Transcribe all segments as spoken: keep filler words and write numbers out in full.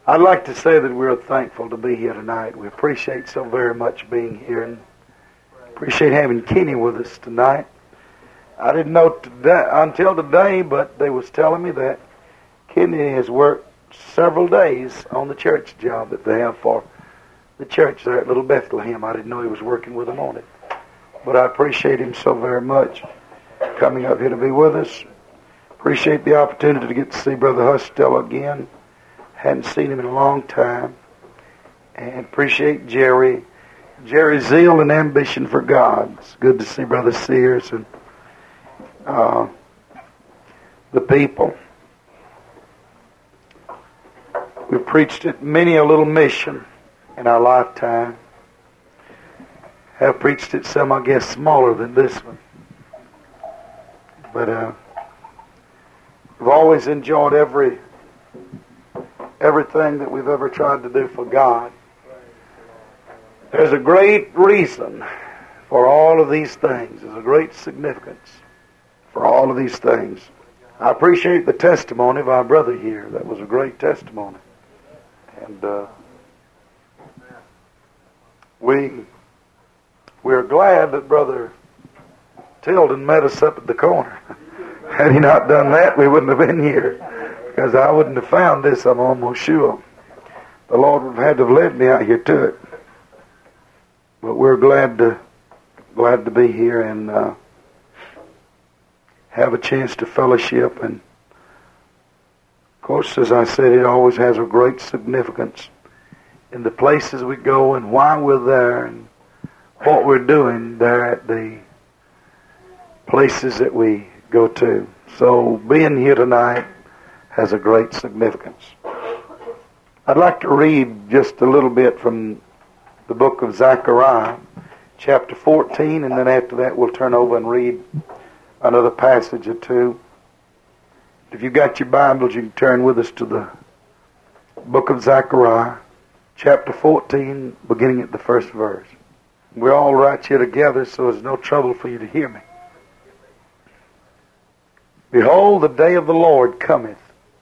I'd like to say that we're thankful to be here tonight. We appreciate so very much being here and appreciate having Kenny with us tonight. I didn't know today, until today, but they was telling me that Kenny has worked several days on the church job that they have for the church there at Little Bethlehem. I didn't know he was working with them on it. But I appreciate him so very much coming up here to be with us. Appreciate the opportunity to get to see Brother Hustell again. Hadn't seen him in a long time. And appreciate Jerry. Jerry's zeal and ambition for God. It's good to see Brother Sears and uh, the people. We've preached at many a little mission in our lifetime. Have preached at some, I guess, smaller than this one. But uh, we've always enjoyed every everything that we've ever tried to do for God. There's a great reason for all of these things. There's a great significance for all of these things. I appreciate the testimony of our brother here. That was a great testimony. And uh, we, we're glad that Brother Tilden met us up at the corner. Had he not done that, we wouldn't have been here. Because I wouldn't have found this, I'm almost sure. The Lord would have had to have led me out here to it. But we're glad to glad to be here and uh, have a chance to fellowship. And of course, as I said, it always has a great significance in the places we go and why we're there and what we're doing there at the places that we go to. So being here tonight has a great significance. I'd like to read just a little bit from the book of Zechariah, chapter fourteen, and then after that we'll turn over and read another passage or two. If you've got your Bibles, you can turn with us to the book of Zechariah, chapter fourteen, beginning at the first verse. We're all right here together, so there's no trouble for you to hear me. Behold, the day of the Lord cometh,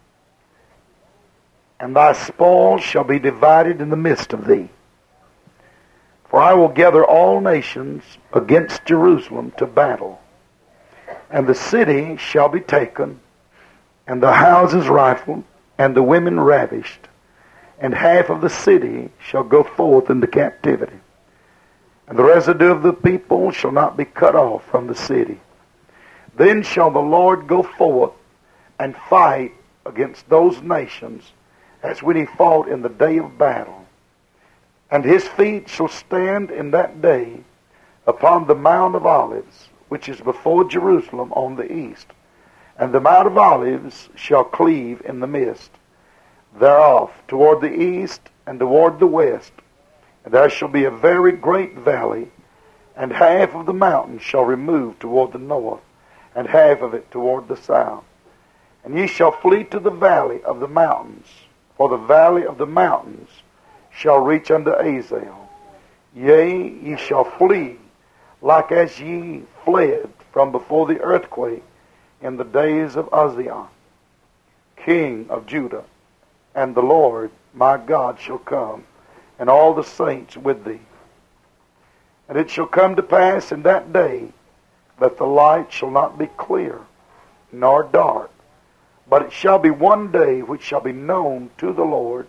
and thy spoil shall be divided in the midst of thee. For I will gather all nations against Jerusalem to battle, and the city shall be taken, and the houses rifled, and the women ravished, and half of the city shall go forth into captivity. And the residue of the people shall not be cut off from the city. Then shall the Lord go forth and fight against those nations as when he fought in the day of battle. And his feet shall stand in that day upon the Mount of Olives, which is before Jerusalem on the east. And the Mount of Olives shall cleave in the midst thereof, toward the east and toward the west. And there shall be a very great valley, and half of the mountain shall remove toward the north, and half of it toward the south. And ye shall flee to the valley of the mountains, for the valley of the mountains shall reach unto Azel. Yea, ye shall flee, like as ye fled from before the earthquake in the days of Uzziah, king of Judah. And the Lord my God shall come, and all the saints with thee. And it shall come to pass in that day that the light shall not be clear, nor dark, but it shall be one day which shall be known to the Lord,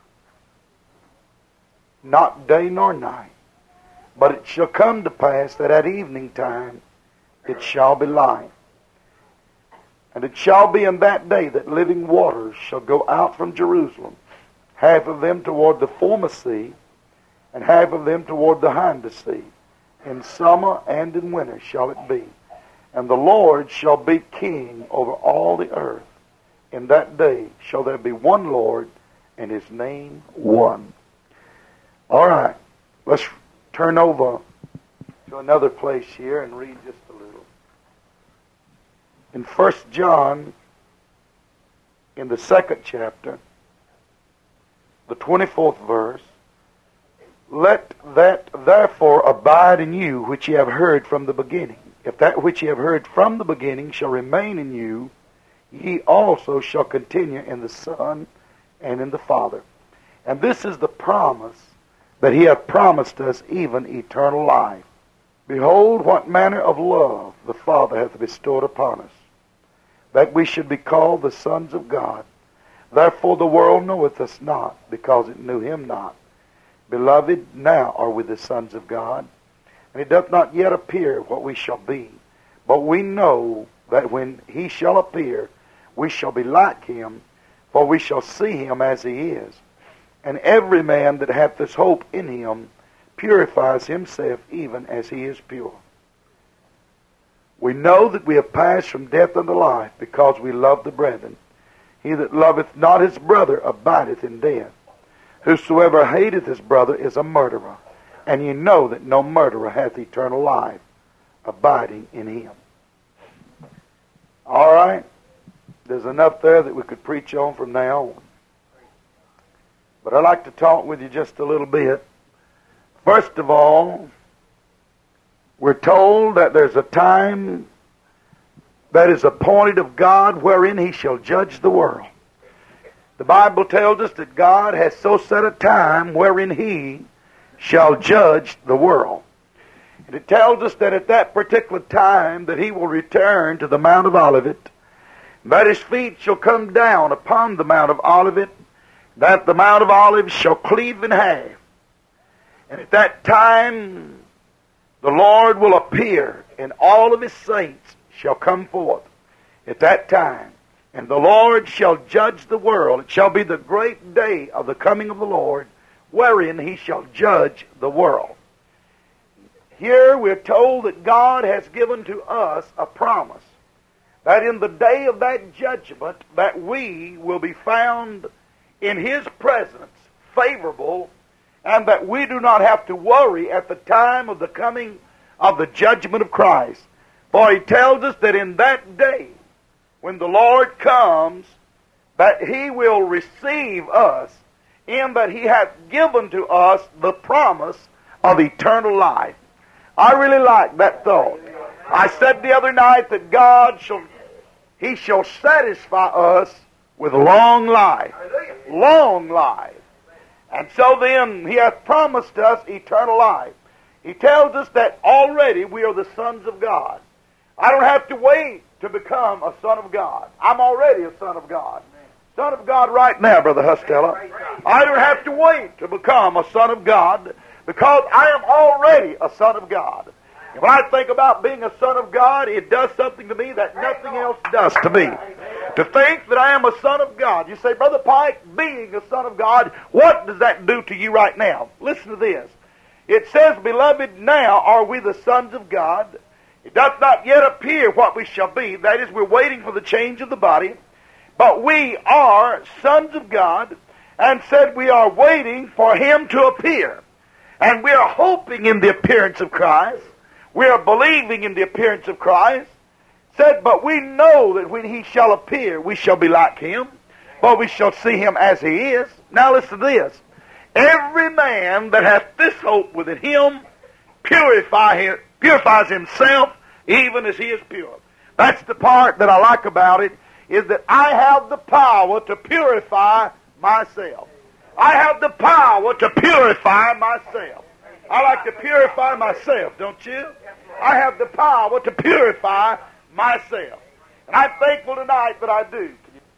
not day nor night. But it shall come to pass that at evening time it shall be light. And it shall be in that day that living waters shall go out from Jerusalem, half of them toward the former sea, and half of them toward the hinder sea. In summer and in winter shall it be. And the Lord shall be king over all the earth. In that day shall there be one Lord, and his name one. All right, let's turn over to another place here and read just a little. In First John, in the second chapter, the twenty-fourth verse, let that therefore abide in you which ye have heard from the beginning. If that which ye have heard from the beginning shall remain in you, ye also shall continue in the Son and in the Father. And this is the promise that he hath promised us, even eternal life. Behold, what manner of love the Father hath bestowed upon us, that we should be called the sons of God. Therefore the world knoweth us not, because it knew him not. Beloved, now are we the sons of God, and it doth not yet appear what we shall be. But we know that when he shall appear, we shall be like him, for we shall see him as he is. And every man that hath this hope in him purifies himself even as he is pure. We know that we have passed from death unto life, because we love the brethren. He that loveth not his brother abideth in death. Whosoever hateth his brother is a murderer, and ye know that no murderer hath eternal life abiding in him. All right? There's enough there that we could preach on from now on. But I'd like to talk with you just a little bit. First of all, we're told that there's a time that is appointed of God wherein he shall judge the world. The Bible tells us that God has so set a time wherein he shall judge the world. And it tells us that at that particular time that he will return to the Mount of Olivet, that his feet shall come down upon the Mount of Olivet, that the Mount of Olives shall cleave in half. And at that time the Lord will appear, and all of his saints shall come forth at that time. And the Lord shall judge the world. It shall be the great day of the coming of the Lord, wherein he shall judge the world. Here we're told that God has given to us a promise, that in the day of that judgment, that we will be found in his presence favorable, and that we do not have to worry at the time of the coming of the judgment of Christ. For he tells us that in that day, when the Lord comes, that he will receive us, in that he hath given to us the promise of eternal life. I really like that thought. I said the other night that God shall, he shall satisfy us with long life. Long life. And so then, he hath promised us eternal life. He tells us that already we are the sons of God. I don't have to wait to become a son of God. I'm already a son of God. Son of God right now, Brother Hustella. I don't have to wait to become a son of God, because I am already a son of God. And when I think about being a son of God, it does something to me that nothing else does to me. To think that I am a son of God. You say, Brother Pike, being a son of God, what does that do to you right now? Listen to this. It says, Beloved, now are we the sons of God. It doth not yet appear what we shall be. That is, we're waiting for the change of the body. But we are sons of God, and said we are waiting for him to appear. And we are hoping in the appearance of Christ. We are believing in the appearance of Christ. Said, but we know that when he shall appear, we shall be like him, for we shall see him as he is. Now listen to this. Every man that hath this hope within him purify him, purifies himself even as he is pure. That's the part that I like about it, is that I have the power to purify myself. I have the power to purify myself. I like to purify myself, don't you? I have the power to purify myself. And I'm thankful tonight that I do.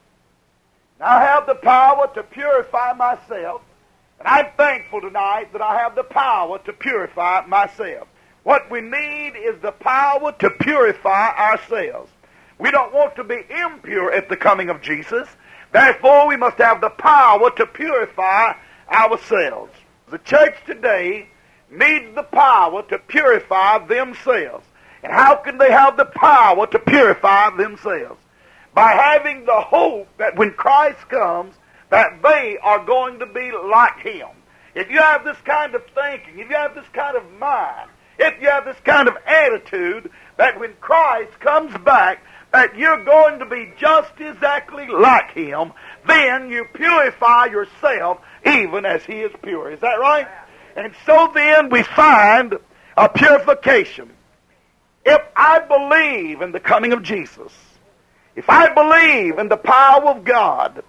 I have the power to purify myself. And I'm thankful tonight that I have the power to purify myself. What we need is the power to purify ourselves. We don't want to be impure at the coming of Jesus. Therefore, we must have the power to purify ourselves. The church today needs the power to purify themselves. And how can they have the power to purify themselves? By having the hope that when Christ comes, that they are going to be like him. If you have this kind of thinking, if you have this kind of mind, if you have this kind of attitude, that when Christ comes back, that you're going to be just exactly like him, then you purify yourself even as he is pure. Is that right? And so then we find a purification. If I believe in the coming of Jesus, if I believe in the power of God,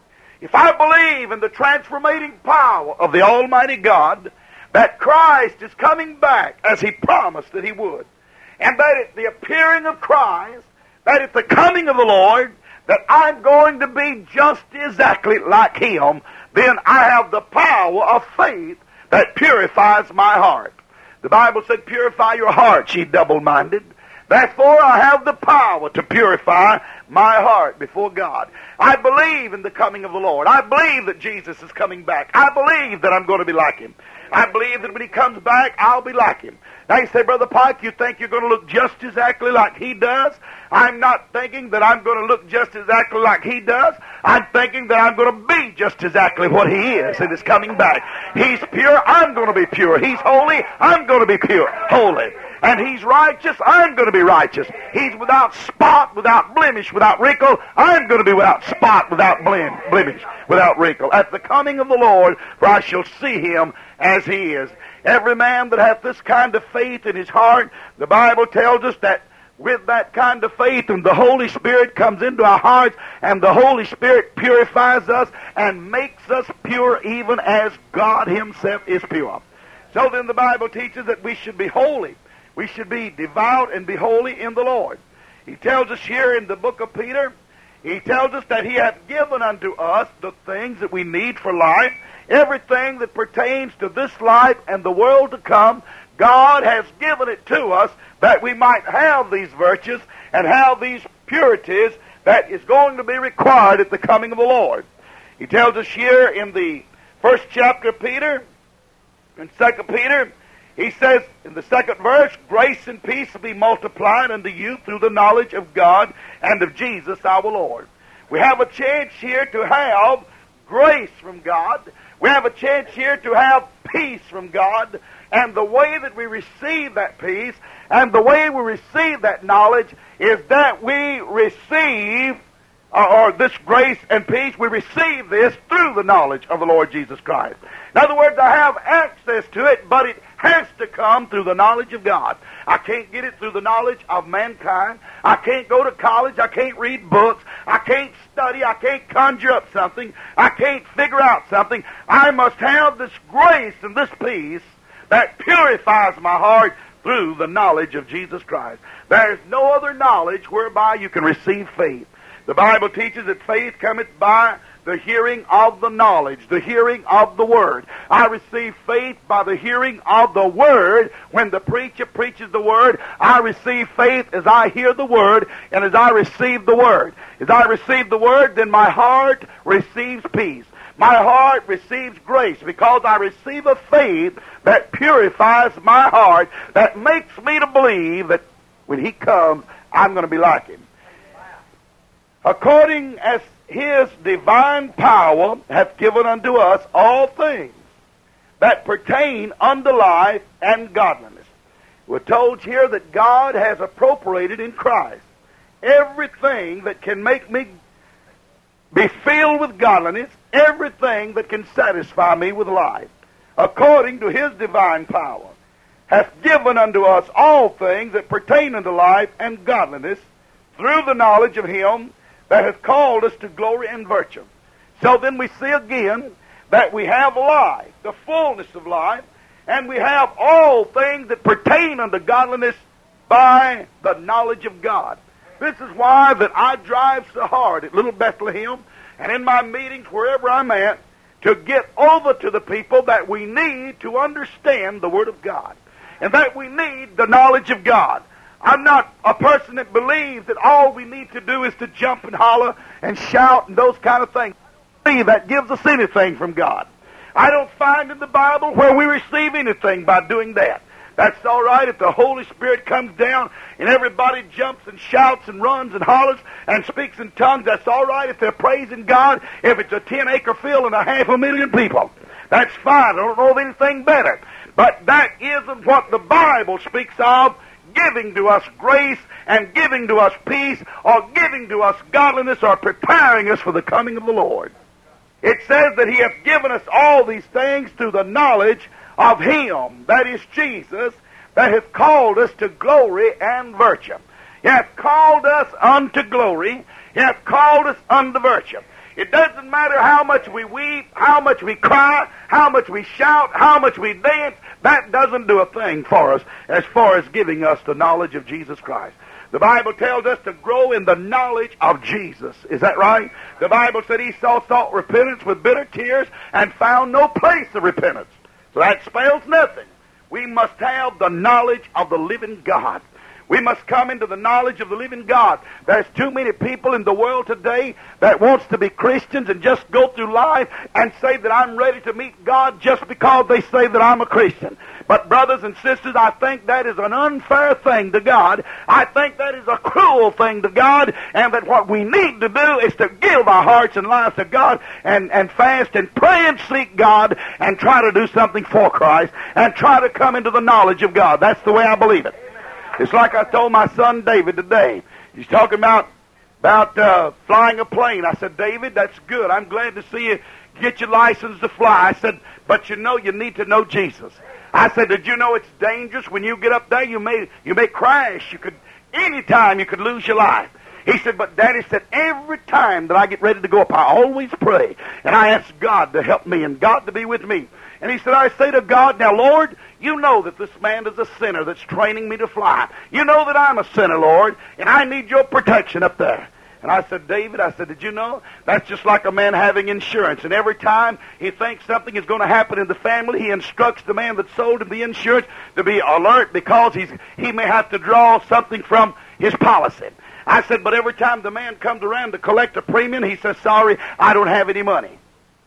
if I believe in the transformating power of the Almighty God, that Christ is coming back as He promised that He would, and that at the appearing of Christ, that at the coming of the Lord, that I'm going to be just exactly like Him, then I have the power of faith that purifies my heart. The Bible said, purify your heart, ye double-minded. Therefore I have the power to purify my heart before God. I believe in the coming of the Lord. I believe that Jesus is coming back. I believe that I'm going to be like Him. I believe that when He comes back, I'll be like Him. Now you say, Brother Pike, you think you're going to look just exactly like He does? I'm not thinking that I'm going to look just exactly like He does. I'm thinking that I'm going to be just exactly what He is in His coming back. He's pure, I'm going to be pure. He's holy, I'm going to be pure, holy. And He's righteous, I'm going to be righteous. He's without spot, without blemish, without wrinkle, I'm going to be without spot, without blem, blemish, without wrinkle. At the coming of the Lord, for I shall see Him as He is. Every man that hath this kind of faith in his heart, the Bible tells us that with that kind of faith, and the Holy Spirit comes into our hearts, and the Holy Spirit purifies us and makes us pure even as God Himself is pure. So then the Bible teaches that we should be holy. We should be devout and be holy in the Lord. He tells us here in the book of Peter, He tells us that He hath given unto us the things that we need for life. Everything that pertains to this life and the world to come, God has given it to us that we might have these virtues and have these purities that is going to be required at the coming of the Lord. He tells us here in the first chapter of Peter, in Second Peter, he says in the second verse, grace and peace will be multiplied unto you through the knowledge of God and of Jesus our Lord. We have a chance here to have grace from God. We have a chance here to have peace from God. And the way that we receive that peace and the way we receive that knowledge is that we receive, or, or this grace and peace, we receive this through the knowledge of the Lord Jesus Christ. In other words, I have access to it, but it has to come through the knowledge of God. I can't get it through the knowledge of mankind. I can't go to college. I can't read books. I can't study. I can't conjure up something. I can't figure out something. I must have this grace and this peace that purifies my heart through the knowledge of Jesus Christ. There is no other knowledge whereby you can receive faith. The Bible teaches that faith cometh by the hearing of the knowledge, the hearing of the Word. I receive faith by the hearing of the Word. When the preacher preaches the Word, I receive faith as I hear the Word and as I receive the Word. As I receive the Word, then my heart receives peace. My heart receives grace because I receive a faith that purifies my heart, that makes me to believe that when He comes, I'm going to be like Him. According as His divine power hath given unto us all things that pertain unto life and godliness. We're told here that God has appropriated in Christ everything that can make me be filled with godliness, everything that can satisfy me with life, according to His divine power, hath given unto us all things that pertain unto life and godliness, through the knowledge of Him that hath called us to glory and virtue. So then we see again that we have life, the fullness of life, and we have all things that pertain unto godliness by the knowledge of God. This is why that I drive so hard at Little Bethlehem and in my meetings wherever I'm at to get over to the people that we need to understand the Word of God and that we need the knowledge of God. I'm not a person that believes that all we need to do is to jump and holler and shout and those kind of things. That gives us anything from God. I don't find in the Bible where we receive anything by doing that. That's all right if the Holy Spirit comes down and everybody jumps and shouts and runs and hollers and speaks in tongues. That's all right if they're praising God, if it's a ten-acre field and a half a million people. That's fine. I don't know of anything better. But that isn't what the Bible speaks of, giving to us grace and giving to us peace or giving to us godliness or preparing us for the coming of the Lord. It says that He hath given us all these things through the knowledge of Him, that is Jesus, that hath called us to glory and virtue. He hath called us unto glory. He hath called us unto virtue. It doesn't matter how much we weep, how much we cry, how much we shout, how much we dance. That doesn't do a thing for us as far as giving us the knowledge of Jesus Christ. The Bible tells us to grow in the knowledge of Jesus. Is that right? The Bible said Esau sought repentance with bitter tears and found no place of repentance. So that spells nothing. We must have the knowledge of the living God. We must come into the knowledge of the living God. There's too many people in the world today that wants to be Christians and just go through life and say that I'm ready to meet God just because they say that I'm a Christian. But brothers and sisters, I think that is an unfair thing to God. I think that is a cruel thing to God, and that what we need to do is to give our hearts and lives to God and, and fast and pray and seek God and try to do something for Christ and try to come into the knowledge of God. That's the way I believe it. It's like I told my son David today. He's talking about about uh, flying a plane. I said, David, that's good. I'm glad to see you get your license to fly. I said, but you know you need to know Jesus. I said, did you know it's dangerous when you get up there? You may you may crash. You could any time you could lose your life. He said, but Daddy said, every time that I get ready to go up, I always pray. And I ask God to help me and God to be with me. And he said, I say to God, now, Lord, you know that this man is a sinner that's training me to fly. You know that I'm a sinner, Lord, and I need your protection up there. And I said, David, I said, did you know? That's just like a man having insurance. And every time he thinks something is going to happen in the family, he instructs the man that sold him the insurance to be alert because he's he may have to draw something from his policy. I said, but every time the man comes around to collect a premium, he says, sorry, I don't have any money.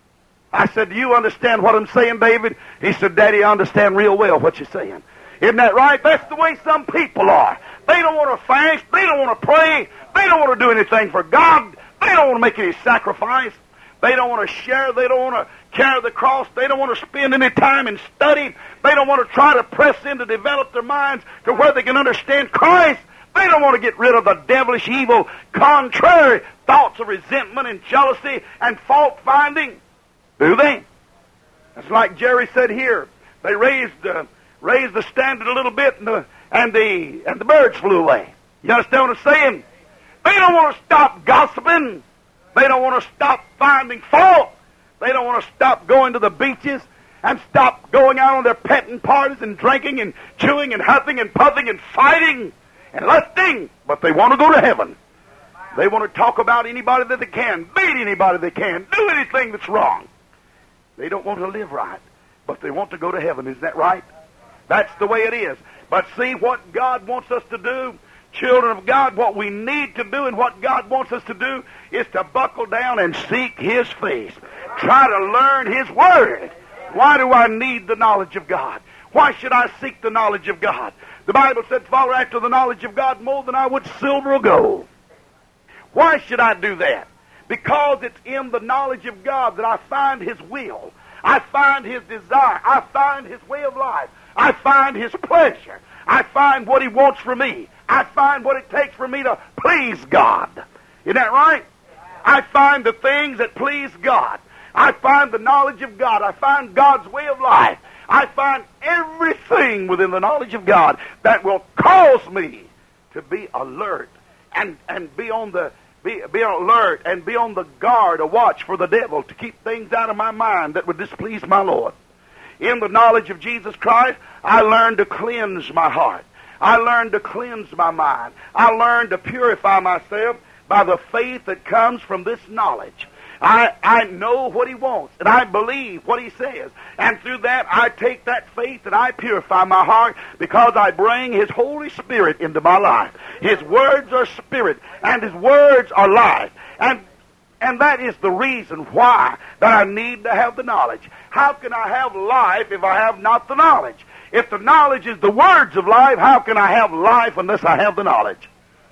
I said, do you understand what I'm saying, David? He said, Daddy, I understand real well what you're saying. Isn't that right? That's the way some people are. They don't want to fast. They don't want to pray. They don't want to do anything for God. They don't want to make any sacrifice. They don't want to share. They don't want to carry the cross. They don't want to spend any time in study. They don't want to try to press in to develop their minds to where they can understand Christ. They don't want to get rid of the devilish, evil, contrary thoughts of resentment and jealousy and fault-finding. Do they? That's like Jerry said here. They raised uh, raised the standard a little bit, and the and the and the birds flew away. You understand what I'm saying? They don't want to stop gossiping. They don't want to stop finding fault. They don't want to stop going to the beaches and stop going out on their petting parties and drinking and chewing and huffing and puffing and fighting and lusting. But they want to go to heaven. They want to talk about anybody that they can, beat anybody they can, do anything that's wrong. They don't want to live right, but they want to go to heaven. Is that right? That's the way it is. But see, what God wants us to do, children of God, what we need to do and what God wants us to do is to buckle down and seek His face. Try to learn His Word. Why do I need the knowledge of God? Why should I seek the knowledge of God? The Bible said, follow after the knowledge of God more than I would silver or gold. Why should I do that? Because it's in the knowledge of God that I find His will. I find His desire. I find His way of life. I find His pleasure. I find what He wants for me. I find what it takes for me to please God. Isn't that right? I find the things that please God. I find the knowledge of God. I find God's way of life. I find everything within the knowledge of God that will cause me to be alert and, and be on the Be, be alert and be on the guard, a watch for the devil to keep things out of my mind that would displease my Lord. In the knowledge of Jesus Christ, I learned to cleanse my heart. I learned to cleanse my mind. I learned to purify myself by the faith that comes from this knowledge. I, I know what He wants, and I believe what He says. And through that, I take that faith and I purify my heart because I bring His Holy Spirit into my life. His words are spirit, and His words are life. And and that is the reason why that I need to have the knowledge. How can I have life if I have not the knowledge? If the knowledge is the words of life, how can I have life unless I have the knowledge?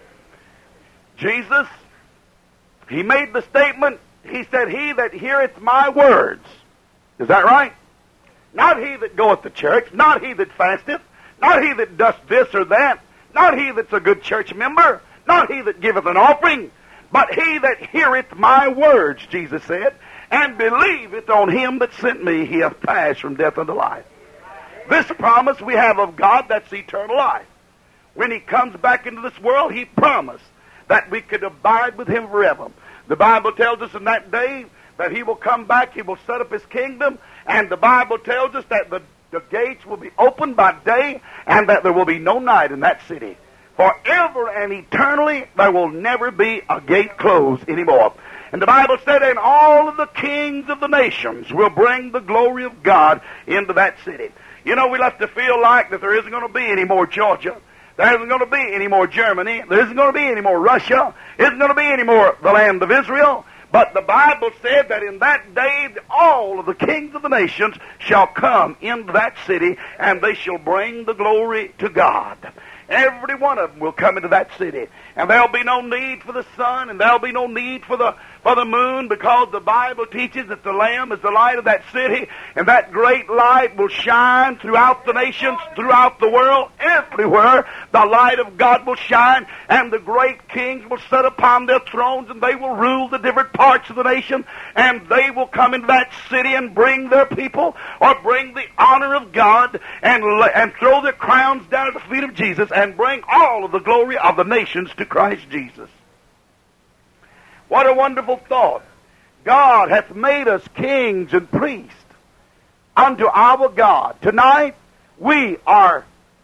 Jesus, He made the statement, He said, he that heareth my words. Is that right? Not he that goeth to church, not he that fasteth, not he that doth this or that, not he that's a good church member, not he that giveth an offering, but he that heareth my words, Jesus said, and believeth on Him that sent me, he hath passed from death unto life. This promise we have of God, that's eternal life. When He comes back into this world, He promised that we could abide with Him forever. The Bible tells us in that day that he will come back, he will set up his kingdom, and the Bible tells us that the, the gates will be opened by day and that there will be no night in that city. Forever and eternally, there will never be a gate closed anymore. And the Bible said, and all of the kings of the nations will bring the glory of God into that city. You know, we love to feel like that there isn't going to be any more Georgia. There isn't going to be any more Germany. There isn't going to be any more Russia. There isn't going to be any more the land of Israel. But the Bible said that in that day, all of the kings of the nations shall come into that city, and they shall bring the glory to God. Every one of them will come into that city. And there'll be no need for the sun, and there'll be no need for the for the moon, because the Bible teaches that the Lamb is the light of that city, and that great light will shine throughout the nations, throughout the world, everywhere. The light of God will shine, and the great kings will sit upon their thrones, and they will rule the different parts of the nation, and they will come into that city and bring their people, or bring the honor of God, and, and throw their crowns down at the feet of Jesus, and bring all of the glory of the nations to Christ Jesus. What a wonderful thought. God hath made us kings and priests unto our God. Tonight, we are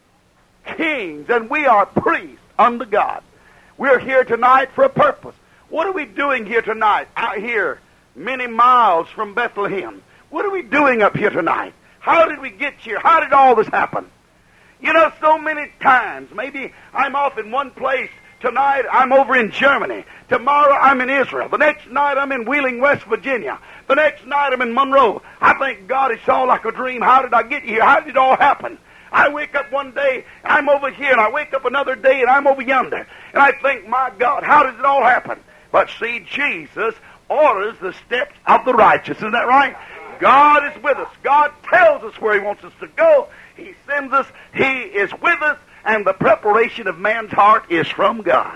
kings and we are priests unto God. We're here tonight for a purpose. What are we doing here tonight, out here, many miles from Bethlehem? What are we doing up here tonight? How did we get here? How did all this happen? You know, so many times, maybe I'm off in one place. Tonight, I'm over in Germany. Tomorrow, I'm in Israel. The next night, I'm in Wheeling, West Virginia. The next night, I'm in Monroe. I thank God it's all like a dream. How did I get here? How did it all happen? I wake up one day, I'm over here, and I wake up another day, and I'm over yonder. And I think, my God, how does it all happen? But see, Jesus orders the steps of the righteous. Isn't that right? God is with us. God tells us where He wants us to go. He sends us. He is with us. And the preparation of man's heart is from God.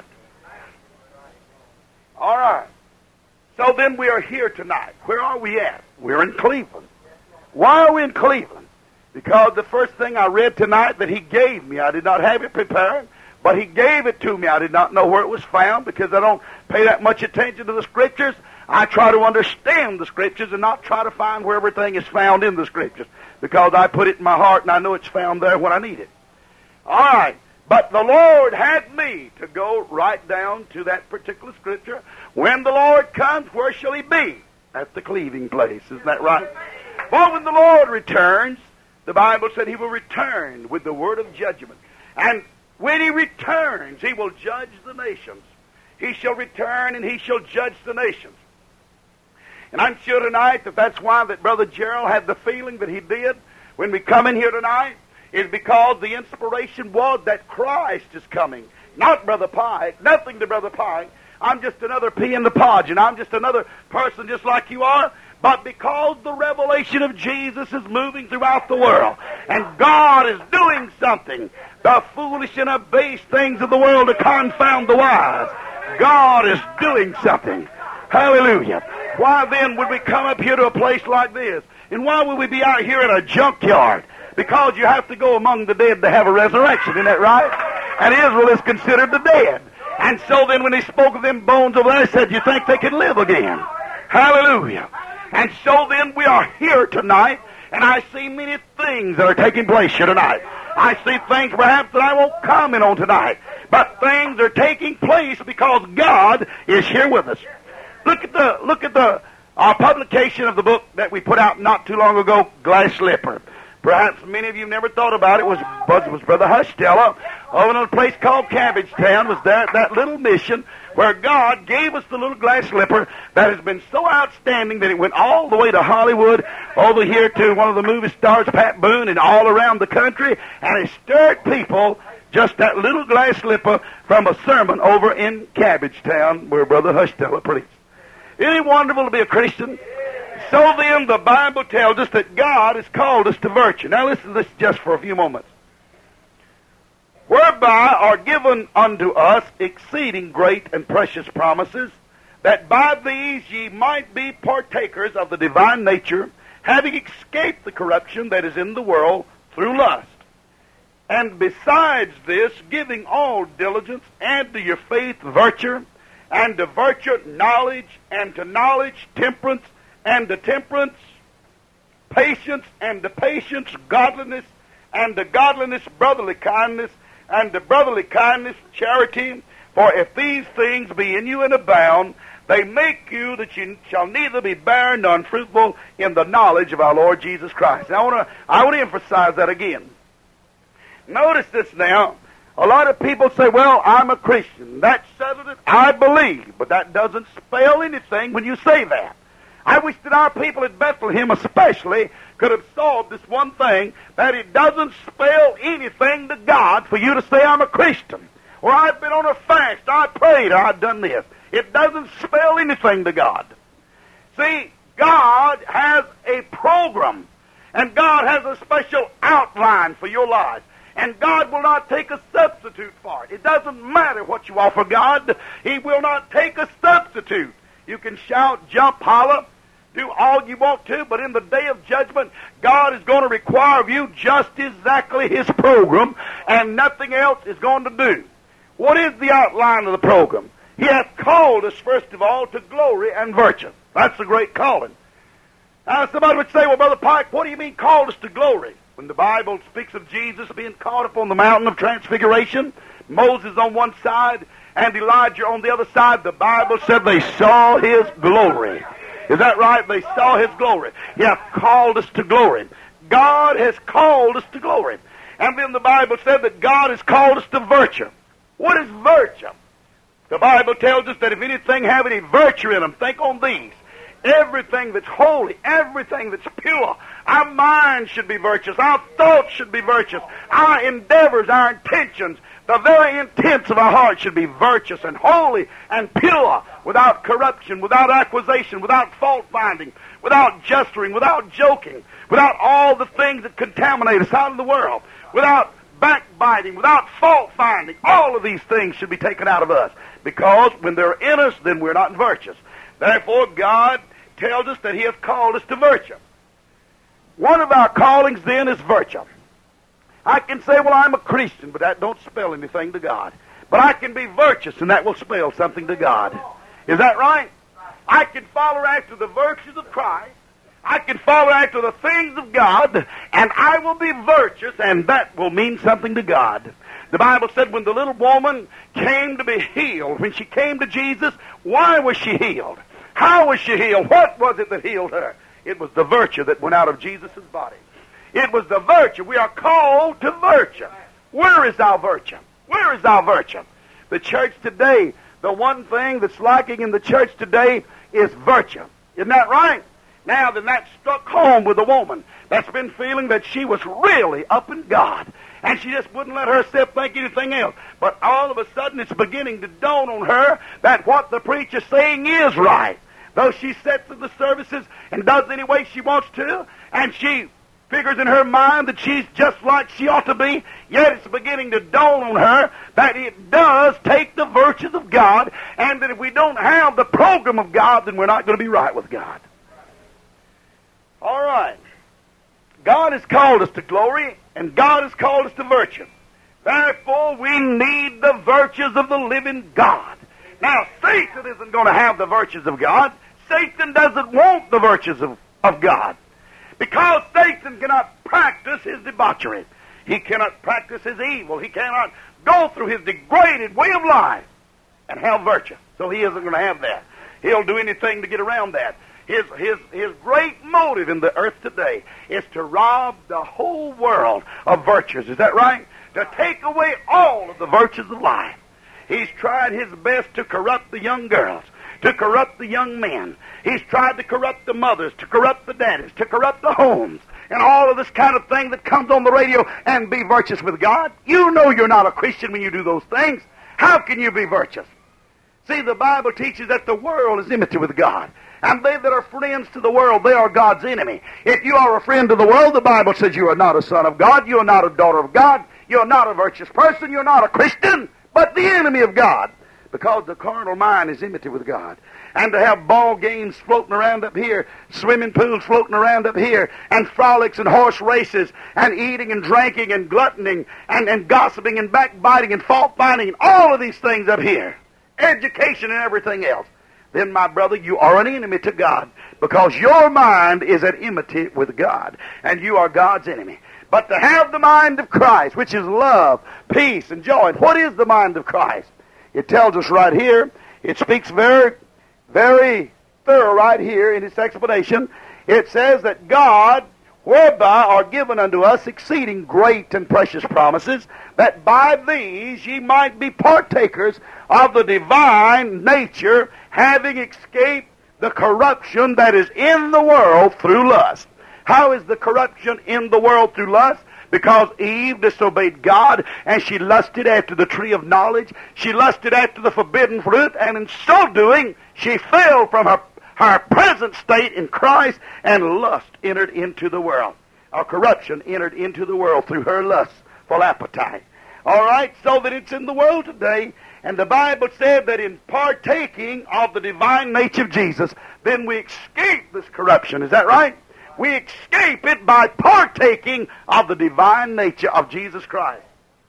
All right. So then we are here tonight. Where are we at? We're in Cleveland. Why are we in Cleveland? Because the first thing I read tonight that He gave me, I did not have it prepared, but He gave it to me. I did not know where it was found because I don't pay that much attention to the Scriptures. I try to understand the Scriptures and not try to find where everything is found in the Scriptures, because I put it in my heart and I know it's found there when I need it. All right, but the Lord had me to go right down to that particular Scripture. When the Lord comes, where shall He be? At the cleaving place. Isn't that right? For when the Lord returns, the Bible said He will return with the word of judgment. And when He returns, He will judge the nations. He shall return and He shall judge the nations. And I'm sure tonight that that's why that Brother Gerald had the feeling that he did when we come in here tonight, is because the inspiration was that Christ is coming. Not Brother Pike. Nothing to Brother Pike. I'm just another pea in the pod, and I'm just another person just like you are. But because the revelation of Jesus is moving throughout the world, and God is doing something, the foolish and the base things of the world to confound the wise, God is doing something. Hallelujah. Why then would we come up here to a place like this? And why would we be out here in a junkyard? Because you have to go among the dead to have a resurrection, isn't that right? And Israel is considered the dead. And so then when He spoke of them bones over there, He said, you think they can live again? Hallelujah. And so then we are here tonight, and I see many things that are taking place here tonight. I see things perhaps that I won't comment on tonight, but things are taking place because God is here with us. Look at the, look at the, our publication of the book that we put out not too long ago, Glass Slipper. Perhaps many of you never thought about it. Was was Brother Hushstella over in a place called Cabbagetown. Was there at that little mission where God gave us the little glass slipper that has been so outstanding that it went all the way to Hollywood, over here to one of the movie stars, Pat Boone, and all around the country, and it stirred people. Just that little glass slipper from a sermon over in Cabbagetown where Brother Hushstella preached. Isn't it wonderful to be a Christian? So then the Bible tells us that God has called us to virtue. Now listen to this just for a few moments. Whereby are given unto us exceeding great and precious promises, that by these ye might be partakers of the divine nature, having escaped the corruption that is in the world through lust. And besides this, giving all diligence, add to your faith virtue, and to virtue, knowledge, and to knowledge, temperance, and to temperance, patience, and to patience, godliness, and to godliness, brotherly kindness, and to brotherly kindness, charity. For if these things be in you and abound, they make you that you shall neither be barren nor unfruitful in the knowledge of our Lord Jesus Christ. Now, I want to I want to emphasize that again. Notice this now. A lot of people say, well, I'm a Christian. That settles it. I believe. But that doesn't spell anything when you say that. I wish that our people at Bethlehem especially could have solved this one thing, that it doesn't spell anything to God for you to say I'm a Christian. Or I've been on a fast, I prayed, or I've done this. It doesn't spell anything to God. See, God has a program, and God has a special outline for your life. And God will not take a substitute for it. It doesn't matter what you offer God. He will not take a substitute. You can shout, jump, holler, do all you want to, but in the day of judgment, God is going to require of you just exactly His program, and nothing else is going to do. What is the outline of the program? He hath called us, first of all, to glory and virtue. That's a great calling. Now, somebody would say, well, Brother Pike, what do you mean called us to glory? When the Bible speaks of Jesus being caught up on the mountain of transfiguration, Moses on one side and Elijah on the other side, the Bible said they saw His glory. Is that right? They saw His glory. He hath called us to glory. God has called us to glory. And then the Bible said that God has called us to virtue. What is virtue? The Bible tells us that if anything have any virtue in them, think on these. Everything that's holy, everything that's pure. Our mind should be virtuous. Our thoughts should be virtuous. Our endeavors, our intentions, the very intents of our heart should be virtuous and holy and pure, without corruption, without accusation, without fault-finding, without gesturing, without joking, without all the things that contaminate us out of the world, without backbiting, without fault-finding. All of these things should be taken out of us, because when they're in us, then we're not virtuous. Therefore, God tells us that He has called us to virtue. One of our callings, then, is virtue. I can say, well, I'm a Christian, but that don't spell anything to God. But I can be virtuous, and that will spell something to God. Is that right? I can follow after the virtues of Christ. I can follow after the things of God, and I will be virtuous, and that will mean something to God. The Bible said when the little woman came to be healed, when she came to Jesus, why was she healed? How was she healed? What was it that healed her? It was the virtue that went out of Jesus' body. It was the virtue. We are called to virtue. Where is our virtue? Where is our virtue? The church today, the one thing that's lacking in the church today is virtue. Isn't that right? Now, then that struck home with a woman that's been feeling that she was really up in God. And she just wouldn't let herself think anything else. But all of a sudden it's beginning to dawn on her that what the preacher's saying is right. Though she sits in the services and does any way she wants to, and she figures in her mind that she's just like she ought to be, yet it's beginning to dawn on her that it does take the virtues of God, and that if we don't have the program of God, then we're not going to be right with God. All right. God has called us to glory, and God has called us to virtue. Therefore, we need the virtues of the living God. Now, Satan isn't going to have the virtues of God. Satan doesn't want the virtues of, of God. Because Satan cannot practice his debauchery. He cannot practice his evil. He cannot go through his degraded way of life and have virtue. So he isn't going to have that. He'll do anything to get around that. His, his, his great motive in the earth today is to rob the whole world of virtues. Is that right? To take away all of the virtues of life. He's tried his best to corrupt the young girls, to corrupt the young men. He's tried to corrupt the mothers, to corrupt the daddies, to corrupt the homes, and all of this kind of thing that comes on the radio and be virtuous with God. You know you're not a Christian when you do those things. How can you be virtuous? See, the Bible teaches that the world is enmity with God. And they that are friends to the world, they are God's enemy. If you are a friend to the world, the Bible says you are not a son of God, you are not a daughter of God, you are not a virtuous person, you are not a Christian, but the enemy of God. Because the carnal mind is enmity with God. And to have ball games floating around up here, swimming pools floating around up here, and frolics and horse races, and eating and drinking and gluttoning, and, and gossiping and backbiting and fault finding, and all of these things up here. education, and everything else, then, my brother, you are an enemy to God, because your mind is at enmity with God, and you are God's enemy. But to have the mind of Christ, which is love, peace, and joy. And what is the mind of Christ? It tells us right here. It speaks very, very thorough right here in its explanation. It says that God, whereby are given unto us exceeding great and precious promises, that by these ye might be partakers of the divine nature, having escaped the corruption that is in the world through lust. How is the corruption in the world through lust? Because Eve disobeyed God, and she lusted after the tree of knowledge. She lusted after the forbidden fruit, and in so doing, she fell from her, her present state in Christ, and lust entered into the world. Or corruption entered into the world through her lustful appetite. All right, so that it's in the world today, and the Bible said that in partaking of the divine nature of Jesus, then we escape this corruption. Is that right? We escape it by partaking of the divine nature of Jesus Christ.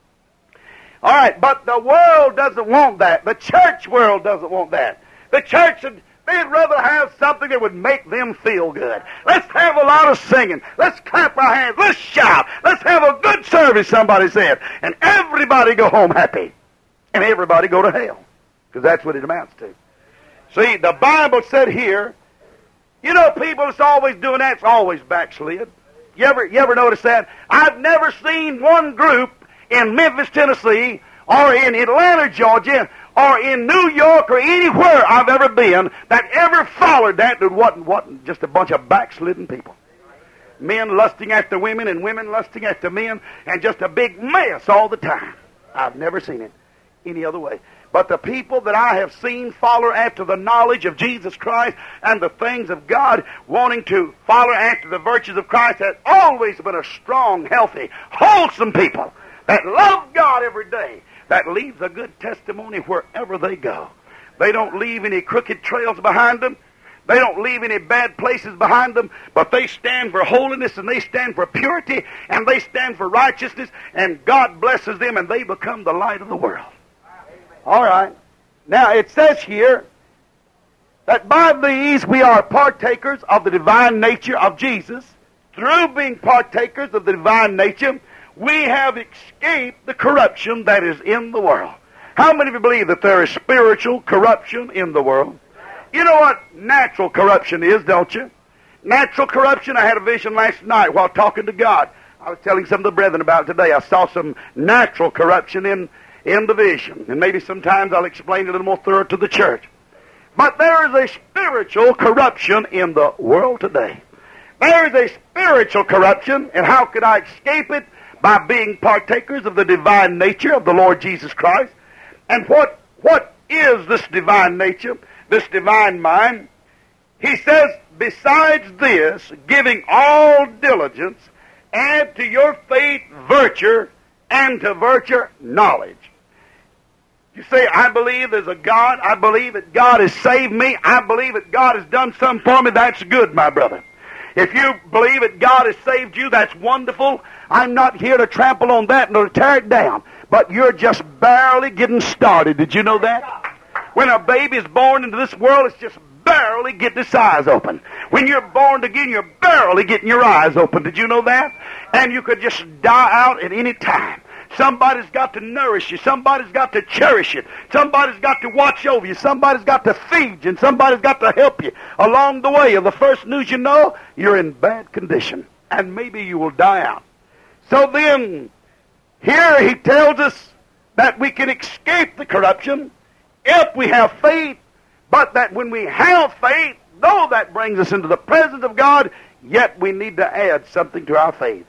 All right, but the world doesn't want that. The church world doesn't want that. The church, they'd rather have something that would make them feel good. Let's have a lot of singing. Let's clap our hands. Let's shout. Let's have a good service, somebody said. And everybody go home happy. And everybody go to hell. Because that's what it amounts to. See, the Bible said here, you know, people that's always doing that's always backslid. You ever, you ever notice that? I've never seen one group in Memphis, Tennessee, or in Atlanta, Georgia, or in New York, or anywhere I've ever been that ever followed that that wasn't, wasn't just a bunch of backslidden people. Men lusting after women and women lusting after men, and just a big mess all the time. I've never seen it any other way. But the people that I have seen follow after the knowledge of Jesus Christ and the things of God, wanting to follow after the virtues of Christ, has always been a strong, healthy, wholesome people that love God every day, that leaves a good testimony wherever they go. They don't leave any crooked trails behind them. They don't leave any bad places behind them, but they stand for holiness, and they stand for purity, and they stand for righteousness, and God blesses them, and they become the light of the world. All right. Now, it says here that by these we are partakers of the divine nature of Jesus. Through being partakers of the divine nature, we have escaped the corruption that is in the world. How many of you believe that there is spiritual corruption in the world? You know what natural corruption is, don't you? Natural corruption, I had a vision last night while talking to God. I was telling some of the brethren about it today. I saw some natural corruption in in the vision. And maybe sometimes I'll explain it a little more thorough to the church. But there is a spiritual corruption in the world today. There is a spiritual corruption, and how could I escape it? By being partakers of the divine nature of the Lord Jesus Christ. And what what is this divine nature, this divine mind? He says, besides this, giving all diligence, add to your faith virtue, and to virtue knowledge. You say, I believe there's a God. I believe that God has saved me. I believe that God has done something for me. That's good, my brother. If you believe that God has saved you, that's wonderful. I'm not here to trample on that nor to tear it down. But you're just barely getting started. Did you know that? When a baby is born into this world, it's just barely getting its eyes open. When you're born again, you're barely getting your eyes open. Did you know that? And you could just die out at any time. Somebody's got to nourish you. Somebody's got to cherish you. Somebody's got to watch over you. Somebody's got to feed you. And somebody's got to help you along the way. And the first news you know, you're in bad condition. And maybe you will die out. So then, here he tells us that we can escape the corruption if we have faith. But that when we have faith, though that brings us into the presence of God, yet we need to add something to our faith.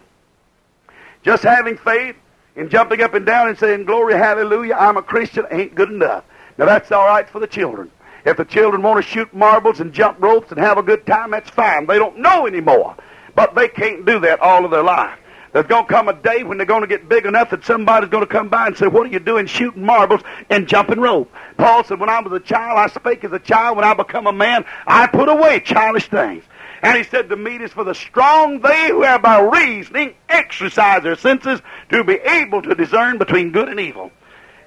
Just having faith and jumping up and down and saying, glory, hallelujah, I'm a Christian, ain't good enough. Now, that's all right for the children. If the children want to shoot marbles and jump ropes and have a good time, that's fine. They don't know anymore. But they can't do that all of their life. There's going to come a day when they're going to get big enough that somebody's going to come by and say, what are you doing shooting marbles and jumping rope? Paul said, when I was a child, I spake as a child. When I become a man, I put away childish things. And he said, the meat is for the strong, they who have by reasoning exercise their senses to be able to discern between good and evil.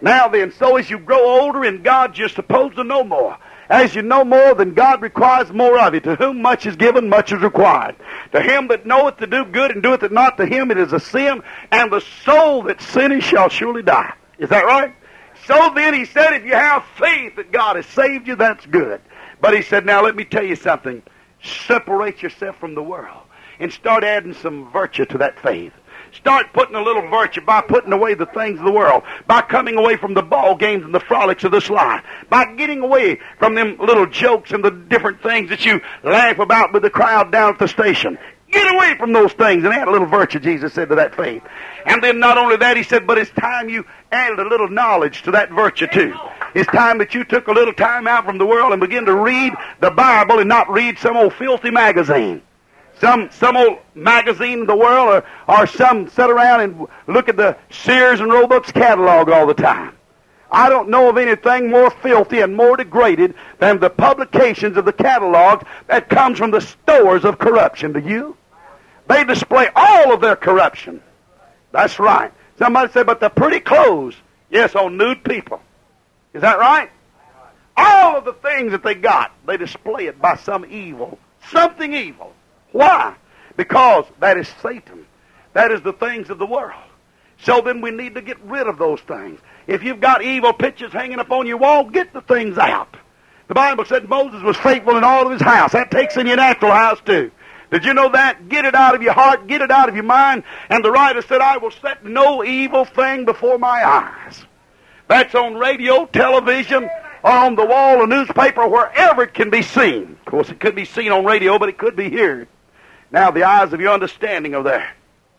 Now then, so as you grow older in God, you're supposed to know more. As you know more, then God requires more of you. To whom much is given, much is required. To him that knoweth to do good and doeth it not, to him it is a sin, and the soul that sinneth shall surely die. Is that right? So then, he said, if you have faith that God has saved you, that's good. But he said, now let me tell you something. Separate yourself from the world and start adding some virtue to that faith. Start putting a little virtue by putting away the things of the world, by coming away from the ball games and the frolics of this life, by getting away from them little jokes and the different things that you laugh about with the crowd down at the station. Get away from those things and add a little virtue, Jesus said, to that faith. And then not only that, he said, but it's time you added a little knowledge to that virtue too. It's time that you took a little time out from the world and began to read the Bible and not read some old filthy magazine. Some some old magazine in the world, or, or some sit around and look at the Sears and Roebuck's catalog all the time. I don't know of anything more filthy and more degraded than the publications of the catalogs that comes from the stores of corruption. Do you? They display all of their corruption. That's right. Somebody said, but the pretty clothes. Yes, on nude people. Is that right? All of the things that they got, they display it by some evil. Something evil. Why? Because that is Satan. That is the things of the world. So then we need to get rid of those things. If you've got evil pictures hanging up on your wall, get the things out. The Bible said Moses was faithful in all of his house. That takes in your natural house too. Did you know that? Get it out of your heart, get it out of your mind. And the writer said, I will set no evil thing before my eyes. That's on radio, television, or on the wall, a newspaper, wherever it can be seen. Of course, it could be seen on radio, but it could be heard. Now, the eyes of your understanding are there.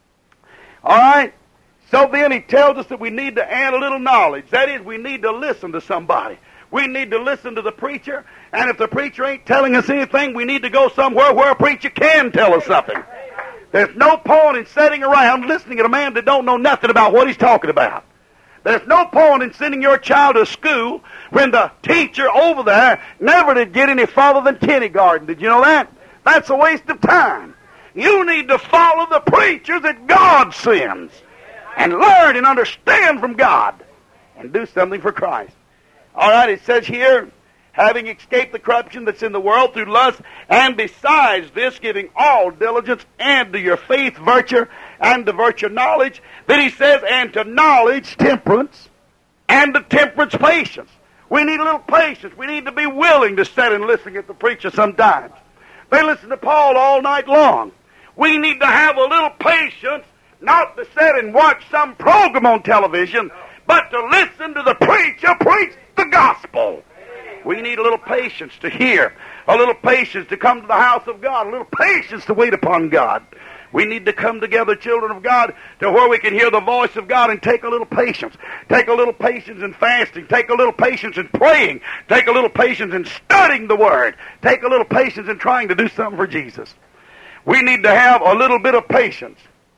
All right? So then he tells us that we need to add a little knowledge. That is, we need to listen to somebody. We need to listen to the preacher. And if the preacher ain't telling us anything, we need to go somewhere where a preacher can tell us something. There's no point in sitting around listening to a man that don't know nothing about what he's talking about. There's no point in sending your child to school when the teacher over there never did get any farther than kindergarten. Did you know that? That's a waste of time. You need to follow the preacher that God sends and learn and understand from God and do something for Christ. All right, it says here, having escaped the corruption that's in the world through lust, and besides this, giving all diligence, and to your faith virtue, and to virtue knowledge. Then he says, and to knowledge temperance, and to temperance patience. We need a little patience. We need to be willing to sit and listen at the preacher sometimes. They listen to Paul all night long. We need to have a little patience, not to sit and watch some program on television, but to listen to the preacher preach the gospel. We need a little patience to hear, a little patience to come to the house of God, a little patience to wait upon God. We need to come together, children of God, to where we can hear the voice of God and take a little patience. Take a little patience in fasting. Take a little patience in praying. Take a little patience in studying the Word. Take a little patience in trying to do something for Jesus. We need to have a little bit of patience.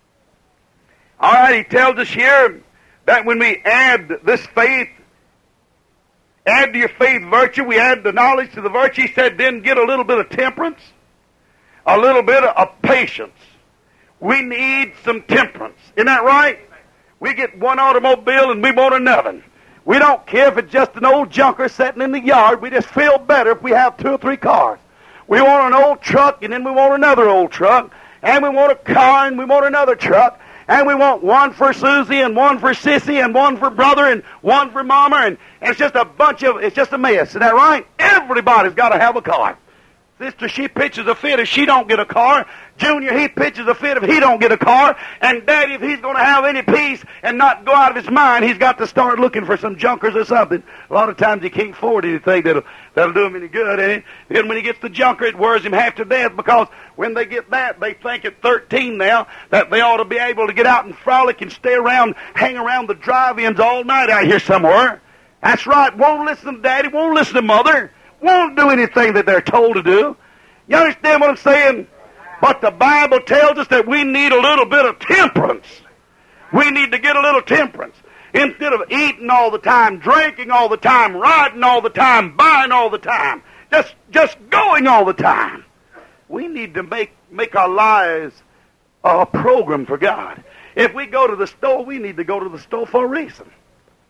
All right, he tells us here that when we add this faith, add to your faith virtue, we add the knowledge to the virtue. He said, then get a little bit of temperance, a little bit of patience. We need some temperance. Isn't that right? We get one automobile and we want another. We don't care if it's just an old junker sitting in the yard. We just feel better if we have two or three cars. We want an old truck, and then we want another old truck, and we want a car, and we want another truck, and we want one for Susie, and one for Sissy, and one for brother, and one for mama, and, and it's just a bunch of, it's just a mess. Is that right? Everybody's got to have a car. Sister, she pitches a fit if she don't get a car. Junior, he pitches a fit if he don't get a car. And Daddy, if he's going to have any peace and not go out of his mind, he's got to start looking for some junkers or something. A lot of times he can't afford anything that'll, that'll do him any good. And then when he gets the junker, it wears him half to death, because when they get that, they think at thirteen now that they ought to be able to get out and frolic and stay around, hang around the drive-ins all night out here somewhere. That's right. Won't listen to Daddy, won't listen to Mother. Won't do anything that they're told to do. You understand what I'm saying? But the Bible tells us that we need a little bit of temperance. We need to get a little temperance. Instead of eating all the time, drinking all the time, riding all the time, buying all the time, just, just going all the time. We need to make, make our lives a program for God. If we go to the store, we need to go to the store for a reason.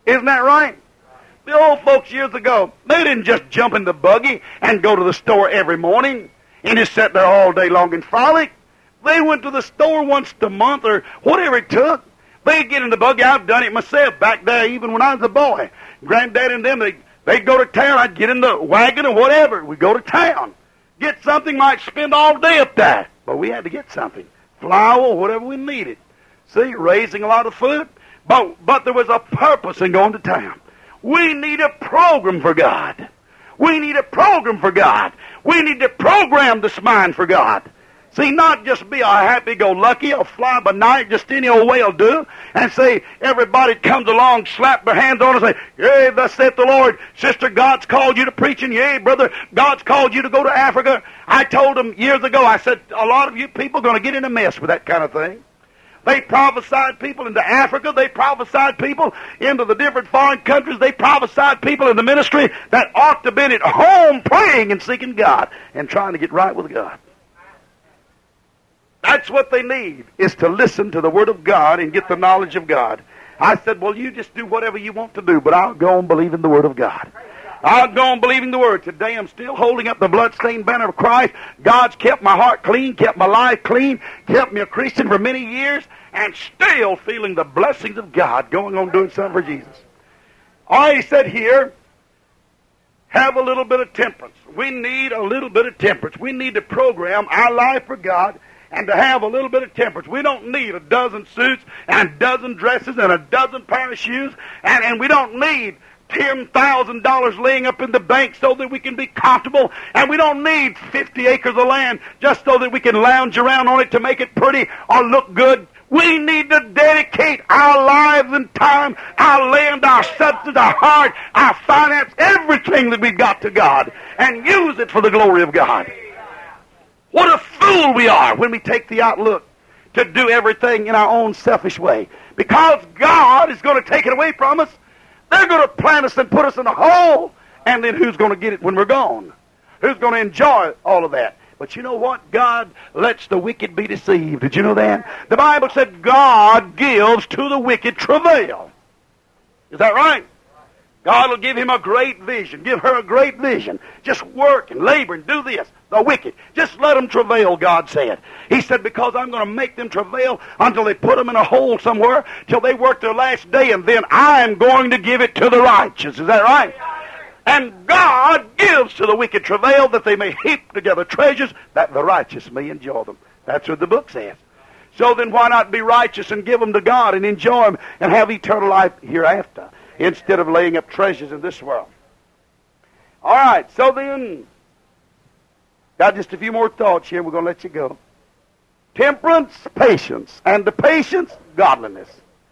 Isn't that right? The old folks years ago, they didn't just jump in the buggy and go to the store every morning and just sit there all day long and frolic. They went to the store once a month or whatever it took. They'd get in the buggy. I've done it myself back there even when I was a boy. Granddad and them, they, they'd go to town. I'd get in the wagon or whatever. We'd go to town. Get something, might spend all day up there. But we had to get something. Flour, whatever we needed. See, raising a lot of food. But, but there was a purpose in going to town. We need a program for God. We need a program for God. We need to program this mind for God. See, not just be a happy-go-lucky or fly-by-night, just any old way will do, and say, everybody comes along, slap their hands on and say, yea, thus saith the Lord, sister, God's called you to preaching, yea, brother, God's called you to go to Africa. I told them years ago, I said, a lot of you people are going to get in a mess with that kind of thing. They prophesied people into Africa. They prophesied people into the different foreign countries. They prophesied people in the ministry that ought to have been at home praying and seeking God and trying to get right with God. That's what they need, is to listen to the Word of God and get the knowledge of God. I said, well, you just do whatever you want to do, but I'll go on believing the Word of God. I'll go on believing the Word. Today I'm still holding up the bloodstained banner of Christ. God's kept my heart clean, kept my life clean, kept me a Christian for many years, and still feeling the blessings of God going on doing something for Jesus. I said here, have a little bit of temperance. We need a little bit of temperance. We need to program our life for God and to have a little bit of temperance. We don't need a dozen suits and a dozen dresses and a dozen pair of shoes, and, and we don't need ten thousand dollars laying up in the bank so that we can be comfortable, and we don't need fifty acres of land just so that we can lounge around on it to make it pretty or look good. We need to dedicate our lives and time, our land, our substance, our heart, our finance, everything that we've got to God, and use it for the glory of God. What a fool we are when we take the outlook to do everything in our own selfish way. Because God is going to take it away from us. They're going to plant us and put us in a hole, and then who's going to get it when we're gone? Who's going to enjoy all of that? But you know what? God lets the wicked be deceived. Did you know that? The Bible said God gives to the wicked travail. Is that right? God will give him a great vision, give her a great vision. Just work and labor and do this. The wicked. Just let them travail, God said. He said, because I'm going to make them travail until they put them in a hole somewhere, till they work their last day, and then I'm going to give it to the righteous. Is that right? And God gives to the wicked travail that they may heap together treasures that the righteous may enjoy them. That's what the book says. So then why not be righteous and give them to God and enjoy them and have eternal life hereafter, instead of laying up treasures in this world? All right, so then, got just a few more thoughts here. We're going to let you go. Temperance, patience, and the patience, godliness.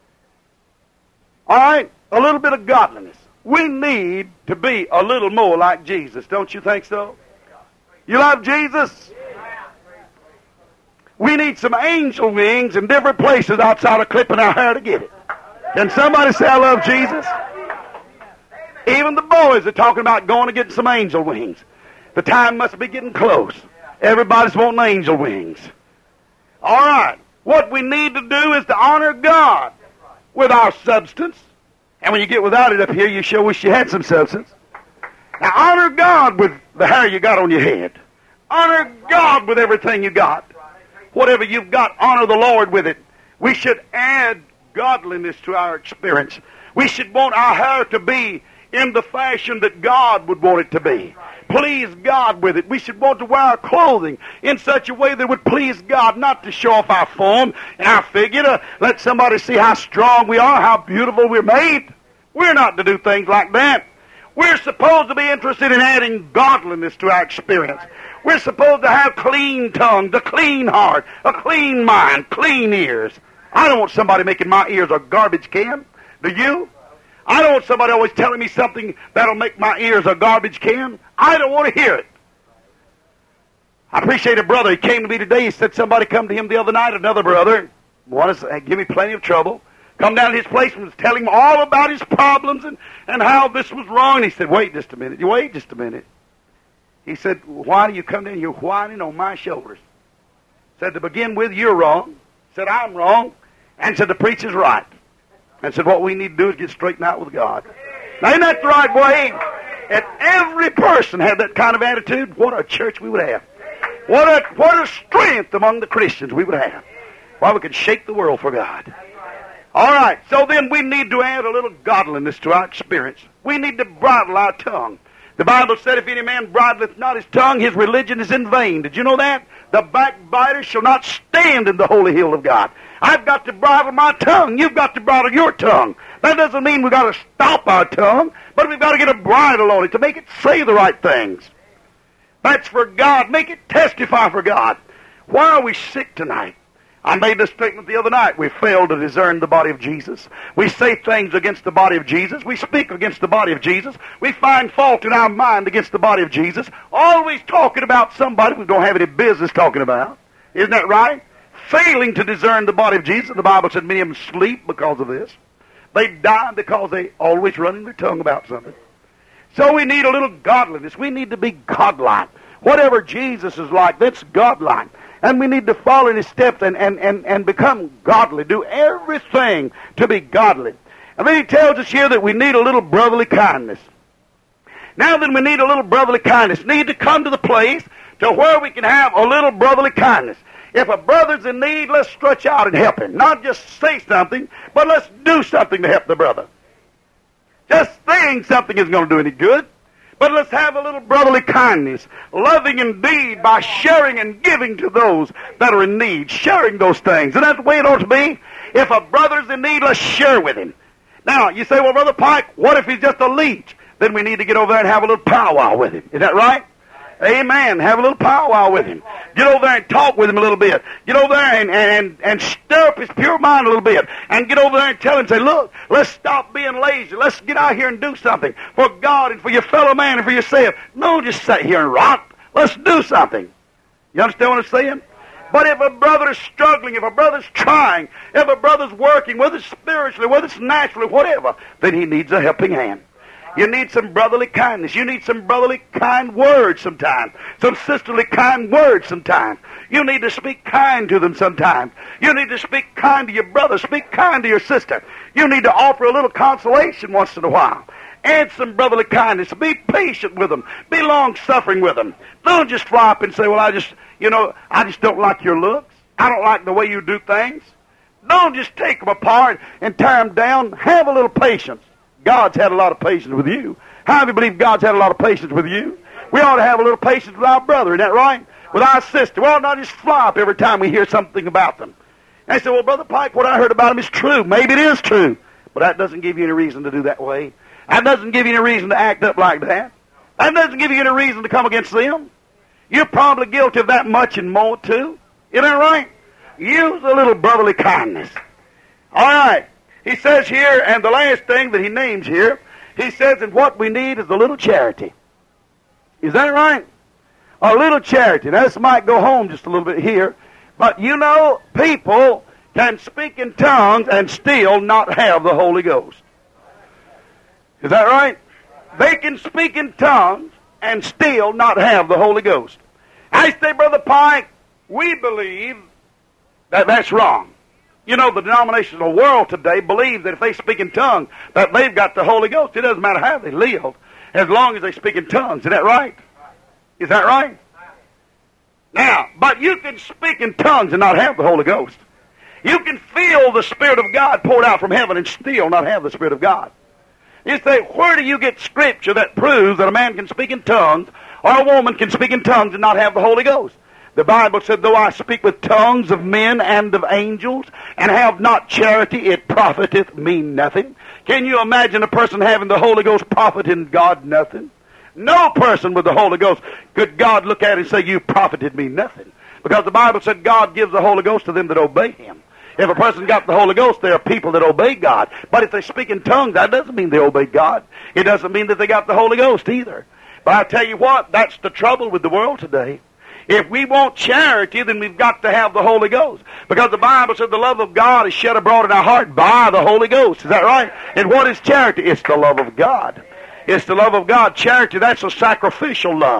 All right, a little bit of godliness. We need to be a little more like Jesus. Don't you think so? You love Jesus? We need some angel wings in different places outside of clipping our hair to get it. Can somebody say, I love Jesus? Even the boys are talking about going to get some angel wings. The time must be getting close. Everybody's wanting angel wings. All right. What we need to do is to honor God with our substance. And when you get without it up here, you sure wish you had some substance. Now, honor God with the hair you got on your head. Honor God with everything you got. Whatever you've got, honor the Lord with it. We should add godliness to our experience. We should want our hair to be in the fashion that God would want it to be. Please God with it. We should want to wear our clothing in such a way that would please God, not to show off our form and our figure, to let somebody see how strong we are, how beautiful we're made. We're not to do things like that. We're supposed to be interested in adding godliness to our experience. We're supposed to have clean tongues, a clean heart, a clean mind, clean ears. I don't want somebody making my ears a garbage can. Do you? I don't want somebody always telling me something that'll make my ears a garbage can. I don't want to hear it. I appreciate a brother. He came to me today. He said somebody come to him the other night, another brother, wanted to give me plenty of trouble. Come down to his place and was telling him all about his problems and, and how this was wrong. And he said, wait just a minute. You wait just a minute. He said, why do you come down here whining on my shoulders? Said, to begin with, you're wrong. Said, I'm wrong. And said, the preacher's right. and said, what we need to do is get straightened out with God. Now, isn't that the right way? If every person had that kind of attitude, what a church we would have. What a, what a strength among the Christians we would have. Why, we could shake the world for God. All right, so then we need to add a little godliness to our experience. We need to bridle our tongue. The Bible said, if any man bridleth not his tongue, his religion is in vain. Did you know that? The backbiter shall not stand in the holy hill of God. I've got to bridle my tongue. You've got to bridle your tongue. That doesn't mean we've got to stop our tongue, but we've got to get a bridle on it to make it say the right things. That's for God. Make it testify for God. Why are we sick tonight? I made this statement the other night. We fail to discern the body of Jesus. We say things against the body of Jesus. We speak against the body of Jesus. We find fault in our mind against the body of Jesus. Always talking about somebody we don't have any business talking about. Isn't that right? Failing to discern the body of Jesus. The Bible said many of them sleep because of this. They die because they always running their tongue about something. So we need a little godliness. We need to be godlike. Whatever Jesus is like, that's godlike. And we need to follow in his steps and, and, and, and become godly. Do everything to be godly. And then he tells us here that we need a little brotherly kindness. Now that we need a little brotherly kindness, need to come to the place to where we can have a little brotherly kindness. If a brother's in need, let's stretch out and help him. Not just say something, but let's do something to help the brother. Just saying something isn't going to do any good. But let's have a little brotherly kindness, loving indeed by sharing and giving to those that are in need, sharing those things. And that's the way it ought to be. If a brother's in need, let's share with him. Now, you say, well, Brother Pike, what if he's just a leech? Then we need to get over there and have a little powwow with him. Is that right? Amen. Have a little powwow with him. Get over there and talk with him a little bit. Get over there and, and, and stir up his pure mind a little bit. And get over there and tell him, say, look, let's stop being lazy. Let's get out here and do something for God and for your fellow man and for yourself. Don't just sit here and rock. Let's do something. You understand what I'm saying? But if a brother is struggling, if a brother's trying, if a brother's working, whether it's spiritually, whether it's naturally, whatever, then he needs a helping hand. You need some brotherly kindness. You need some brotherly kind words sometimes. Some sisterly kind words sometimes. You need to speak kind to them sometimes. You need to speak kind to your brother. Speak kind to your sister. You need to offer a little consolation once in a while. Add some brotherly kindness. Be patient with them. Be long-suffering with them. Don't just fly up and say, well, I just, you know, I just don't like your looks. I don't like the way you do things. Don't just take them apart and tear them down. Have a little patience. God's had a lot of patience with you. How do you believe God's had a lot of patience with you? We ought to have a little patience with our brother, isn't that right? With our sister. We ought not just fly up every time we hear something about them. And I say, well, Brother Pike, what I heard about him is true. Maybe it is true. But that doesn't give you any reason to do that way. That doesn't give you any reason to act up like that. That doesn't give you any reason to come against them. You're probably guilty of that much and more, too. Isn't that right? Use a little brotherly kindness. All right. He says here, and the last thing that he names here, he says, and what we need is a little charity. Is that right? A little charity. Now, this might go home just a little bit here, but you know, people can speak in tongues and still not have the Holy Ghost. Is that right? They can speak in tongues and still not have the Holy Ghost. I say, Brother Pike, we believe that that's wrong. You know, the denominations of the world today believe that if they speak in tongues, that they've got the Holy Ghost. It doesn't matter how they live, as long as they speak in tongues. Is that right? Is that right? Now, but you can speak in tongues and not have the Holy Ghost. You can feel the Spirit of God poured out from heaven and still not have the Spirit of God. You say, where do you get Scripture that proves that a man can speak in tongues or a woman can speak in tongues and not have the Holy Ghost? The Bible said, though I speak with tongues of men and of angels, and have not charity, it profiteth me nothing. Can you imagine a person having the Holy Ghost profiting God nothing? No person with the Holy Ghost could God look at and say, you profited me nothing. Because the Bible said God gives the Holy Ghost to them that obey Him. If a person got the Holy Ghost, there are people that obey God. But if they speak in tongues, that doesn't mean they obey God. It doesn't mean that they got the Holy Ghost either. But I tell you what, that's the trouble with the world today. If we want charity, then we've got to have the Holy Ghost. Because the Bible said the love of God is shed abroad in our heart by the Holy Ghost. Is that right? And what is charity? It's the love of God. It's the love of God. Charity, that's a sacrificial love.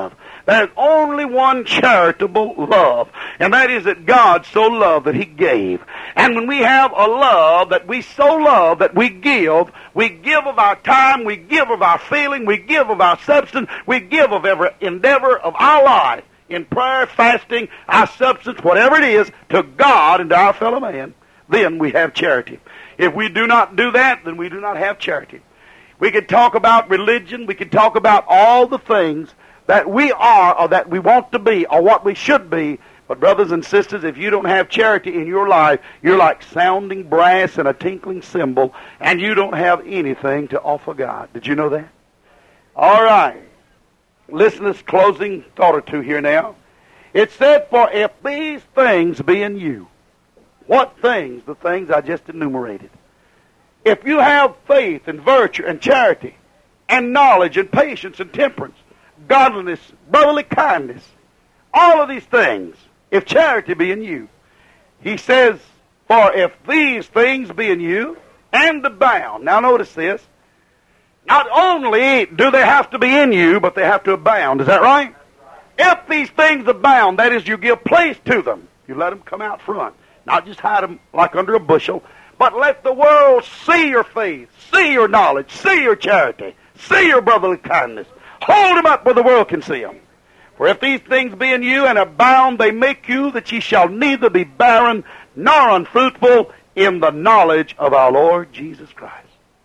There's only one charitable love, and that is that God so loved that He gave. And when we have a love that we so love that we give, we give of our time, we give of our feeling, we give of our substance, we give of every endeavor of our life in prayer, fasting, our substance, whatever it is, to God and to our fellow man, then we have charity. If we do not do that, then we do not have charity. We could talk about religion, we could talk about all the things that we are or that we want to be or what we should be. But brothers and sisters, if you don't have charity in your life, you're like sounding brass and a tinkling cymbal, and you don't have anything to offer God. Did you know that? All right. Listen to this closing thought or two here now. It said, for if these things be in you, what things? The things I just enumerated. If you have faith and virtue and charity and knowledge and patience and temperance, godliness, brotherly kindness, all of these things, if charity be in you, he says, for if these things be in you and abound. Now notice this. Not only do they have to be in you, but they have to abound. Is that right? If these things abound, that is, you give place to them. You let them come out front. Not just hide them like under a bushel, but let the world see your faith, see your knowledge, see your charity, see your brotherly kindness. Hold them up where the world can see them. For if these things be in you and abound, they make you that ye shall neither be barren nor unfruitful in the knowledge of our Lord Jesus Christ.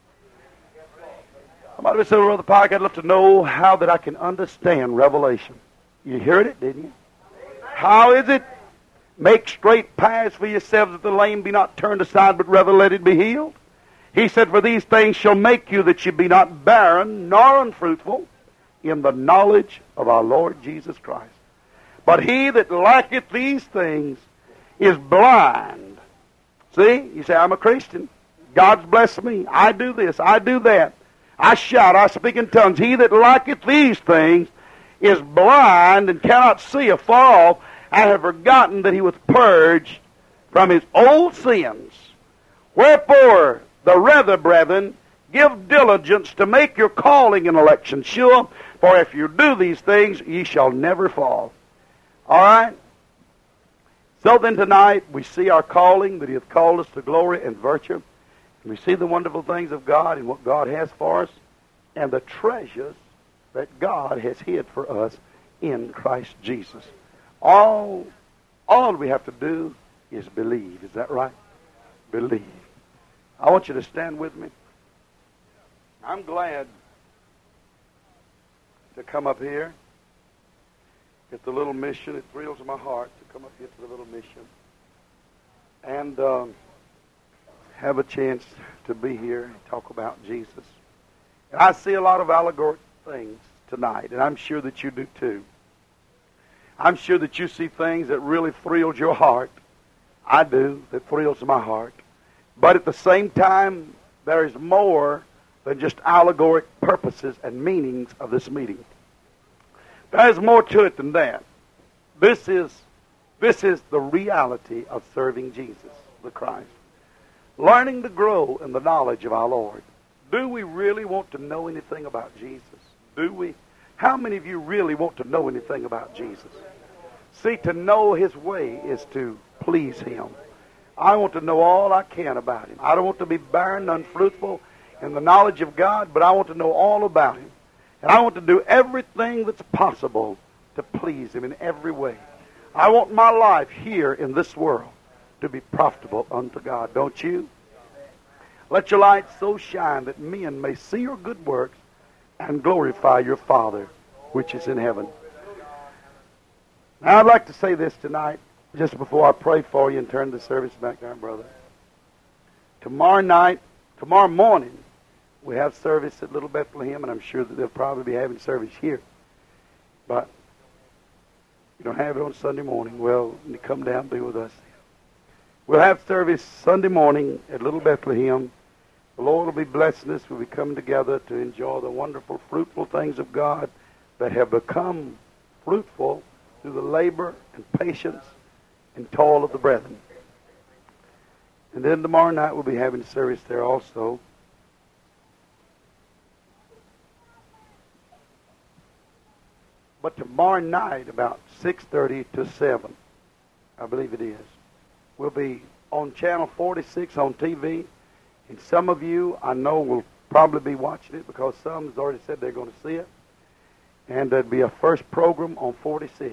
Somebody said, Brother Pike, I'd love to know how that I can understand Revelation. You heard it, didn't you? How is it? Make straight paths for yourselves that the lame be not turned aside, but rather let it be healed. He said, for these things shall make you that ye be not barren nor unfruitful in the knowledge of our Lord Jesus Christ. But he that lacketh these things is blind. See, you say, I'm a Christian. God's blessed me. I do this. I do that. I shout. I speak in tongues. He that lacketh these things is blind and cannot see afar off, and have forgotten that he was purged from his old sins. Wherefore, the rather, brethren, give diligence to make your calling and election sure, for if you do these things, ye shall never fall. All right? So then tonight, we see our calling, that he hath called us to glory and virtue. And we see the wonderful things of God and what God has for us, and the treasures that God has hid for us in Christ Jesus. All, all we have to do is believe. Is that right? Believe. I want you to stand with me. I'm glad to come up here at the little mission. It thrills my heart to come up here to the little mission and um, have a chance to be here and talk about Jesus. And I see a lot of allegorical things tonight, and I'm sure that you do too. I'm sure that you see things that really thrills your heart. I do, that thrills my heart. But at the same time, there is more than just allegoric purposes and meanings of this meeting. There's more to it than that. This is, this is the reality of serving Jesus, the Christ. Learning to grow in the knowledge of our Lord. Do we really want to know anything about Jesus? Do we? How many of you really want to know anything about Jesus? See, to know his way is to please him. I want to know all I can about him. I don't want to be barren, unfruitful in the knowledge of God, but I want to know all about him. And I want to do everything that's possible to please him in every way. I want my life here in this world to be profitable unto God. Don't you? Let your light so shine that men may see your good works and glorify your Father which is in heaven. Now I'd like to say this tonight, just before I pray for you and turn the service back down, brother. Tomorrow night, tomorrow morning, we have service at Little Bethlehem, and I'm sure that they'll probably be having service here. But you don't have it on Sunday morning. Well, you come down and be with us. We'll have service Sunday morning at Little Bethlehem. The Lord will be blessing us. We'll be coming together to enjoy the wonderful, fruitful things of God that have become fruitful through the labor and patience and toil of the brethren. And then tomorrow night we'll be having service there also. But tomorrow tomorrow night about six thirty to seven, I believe it is. We'll be on channel forty-six on T V, and some of you I know will probably be watching it because some has already said they're going to see it. And there'd be a first program on forty-six.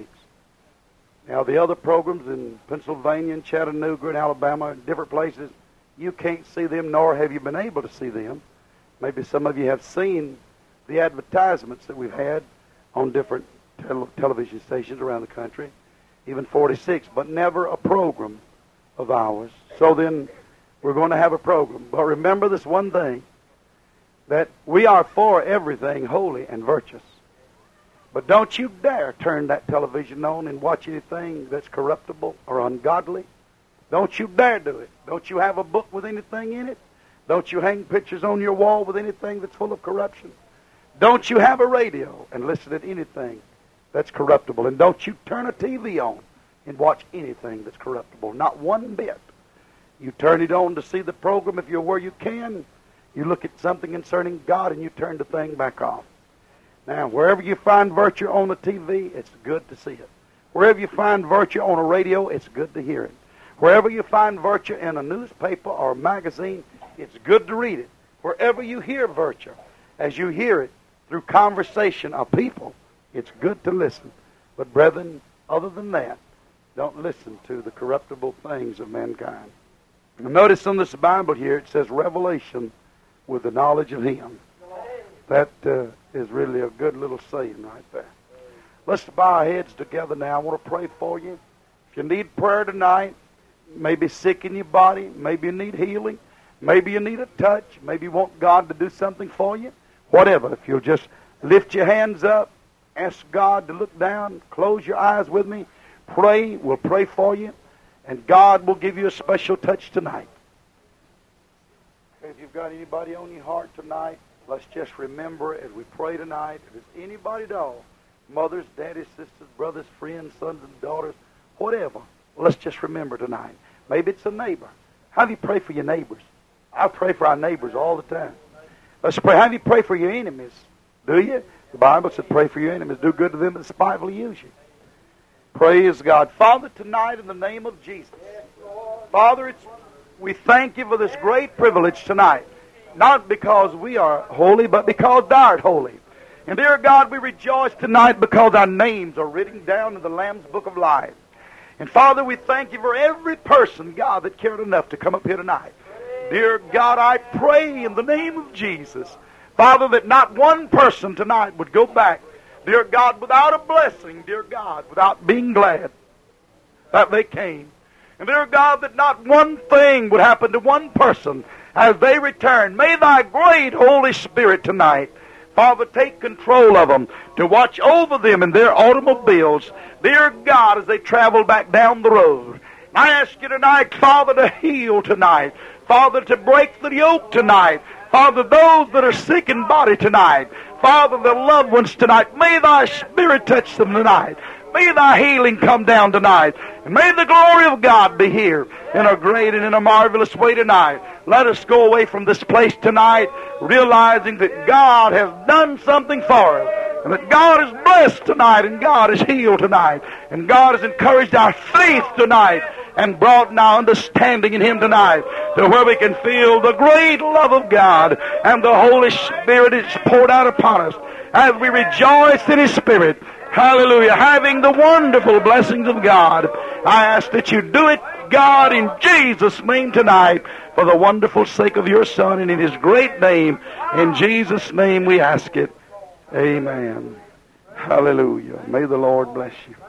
Now, the other programs in Pennsylvania and Chattanooga and Alabama and different places, you can't see them, nor have you been able to see them. Maybe some of you have seen the advertisements that we've had on different tel- television stations around the country, even forty-six, but never a program of ours. So then we're going to have a program. But remember this one thing, that we are for everything holy and virtuous. But don't you dare turn that television on and watch anything that's corruptible or ungodly. Don't you dare do it. Don't you have a book with anything in it. Don't you hang pictures on your wall with anything that's full of corruption. Don't you have a radio and listen to anything that's corruptible. And don't you turn a T V on and watch anything that's corruptible. Not one bit. You turn it on to see the program if you're where you can. You look at something concerning God and you turn the thing back off. Now, wherever you find virtue on the T V, it's good to see it. Wherever you find virtue on a radio, it's good to hear it. Wherever you find virtue in a newspaper or a magazine, it's good to read it. Wherever you hear virtue, as you hear it through conversation of people, it's good to listen. But brethren, other than that, don't listen to the corruptible things of mankind. Now, notice in this Bible here, it says revelation with the knowledge of Him. That uh, is really a good little saying right there. Let's bow our heads together now. I want to pray for you. If you need prayer tonight, maybe sick in your body, maybe you need healing, maybe you need a touch, maybe you want God to do something for you, whatever. If you'll just lift your hands up, ask God to look down, close your eyes with me, pray, we'll pray for you, and God will give you a special touch tonight. If you've got anybody on your heart tonight, let's just remember as we pray tonight, if it's anybody at all, mothers, daddies, sisters, brothers, friends, sons and daughters, whatever, let's just remember tonight. Maybe it's a neighbor. How do you pray for your neighbors? I pray for our neighbors all the time. Let's pray. How do you pray for your enemies? Do you? The Bible said pray for your enemies. Do good to them that spitefully use you. Praise God. Father, tonight in the name of Jesus, Father, it's, we thank you for this great privilege tonight. Not because we are holy, but because thou art holy. And dear God, we rejoice tonight because our names are written down in the Lamb's Book of Life. And Father, we thank you for every person, God, that cared enough to come up here tonight. Dear God, I pray in the name of Jesus, Father, that not one person tonight would go back, dear God, without a blessing, dear God, without being glad that they came. And dear God, that not one thing would happen to one person as they return. May thy great Holy Spirit tonight, Father, take control of them, to watch over them in their automobiles, dear God, as they travel back down the road. I ask you tonight, Father, to heal tonight. Father, to break the yoke tonight. Father, those that are sick in body tonight. Father, the loved ones tonight. May thy Spirit touch them tonight. May thy healing come down tonight. And may the glory of God be here in a great and in a marvelous way tonight. Let us go away from this place tonight realizing that God has done something for us. And that God is blessed tonight, and God is healed tonight. And God has encouraged our faith tonight and broadened our understanding in Him tonight to where we can feel the great love of God and the Holy Spirit is poured out upon us as we rejoice in His Spirit. Hallelujah. Having the wonderful blessings of God. I ask that you do it, God, in Jesus' name tonight for the wonderful sake of your Son and in His great name. In Jesus' name we ask it. Amen. Hallelujah. May the Lord bless you.